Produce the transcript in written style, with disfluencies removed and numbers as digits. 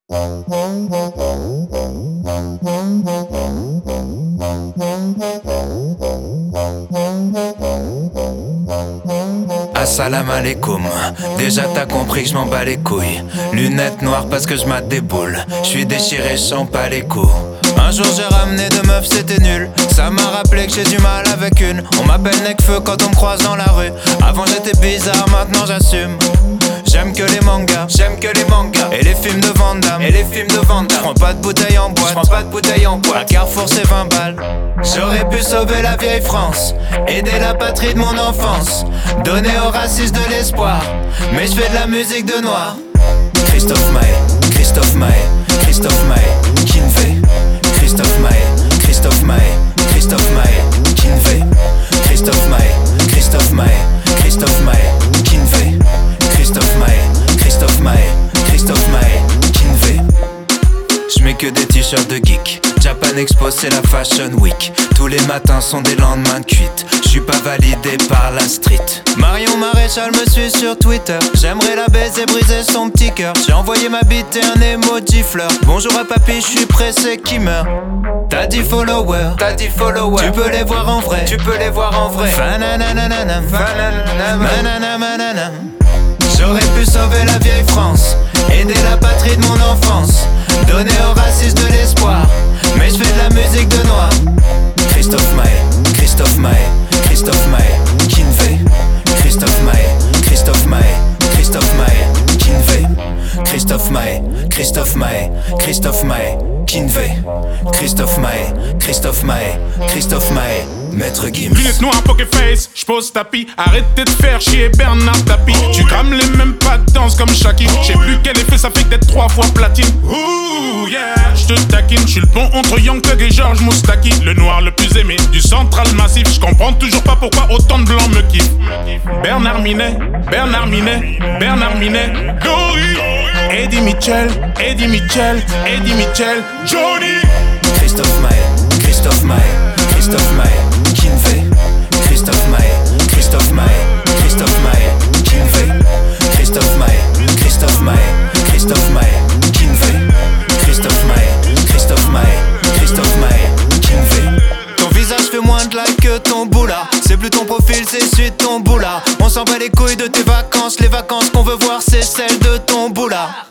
Assalam alaikum. Déjà t'as compris que je m'en bats les couilles. Lunettes noires parce que je mate des boules. Je suis déchiré, je sens pas les coups. Un jour j'ai ramené deux meufs, c'était nul. Ça m'a rappelé que j'ai du mal avec une. On m'appelle Necfeu quand on me croise dans la rue. Avant j'étais bizarre, maintenant j'assume. J'aime que les mangas, et les films de Van Damme, J'prends pas de bouteille en boîte, À Carrefour c'est 20 balles. J'aurais pu sauver la vieille France, aider la patrie de mon enfance, donner aux racistes de l'espoir. Mais je fais de la musique de noir. Christophe Maé, Kinvé. Christophe Maé, Kinvé. Christophe Maé, Kinvé. Christophe Maé, Kinvé. J'mets que des t-shirts de geek. Japan Expo c'est la Fashion Week. Tous les matins sont des lendemains de cuite. J'suis pas validé par la street. Marion Maréchal me suit sur Twitter. J'aimerais la baiser, briser son petit cœur. J'ai envoyé ma bite et un emoji fleur. Bonjour à papy, j'suis pressé qui meurt. T'as 10 followers, tu peux les voir en vrai, Fananananam. J'aurais pu sauver la vieille France, aider la patrie de mon enfance, donner aux racistes de l'espoir. Mais je fais de la musique de noir. Christophe Maé, Kinvé. Christophe Maé, Kinvé. Christophe Maé, Kinvé. Christophe Maé, Maître Gims. Lunettes noires, poker face, j'pose tapis. Arrêtez de faire chier Bernard Tapie. Tu crames les mêmes pas de danse comme Shaki. J'sais plus quel effet ça fait d'être 3 fois platine. Ouh yeah, j'te taquine. J'suis le pont entre Young Thug et Georges Moustaki. Le noir le plus aimé du central massif. J'comprends toujours pas pourquoi autant de blancs me kiffent. Bernard Minet, Glory. Eddie Mitchell, Johnny. Christophe Maé, Kinvé. Christophe Maé, Kinvé. Christophe Maé, Kinvé. Christophe Maé, Kinvé. Ton visage fait moins de likes que ton boula. C'est plus ton profil, c'est celui de ton boula. On s'en bat les couilles de tes vacances. Les vacances qu'on veut voir, c'est celles de ton boula.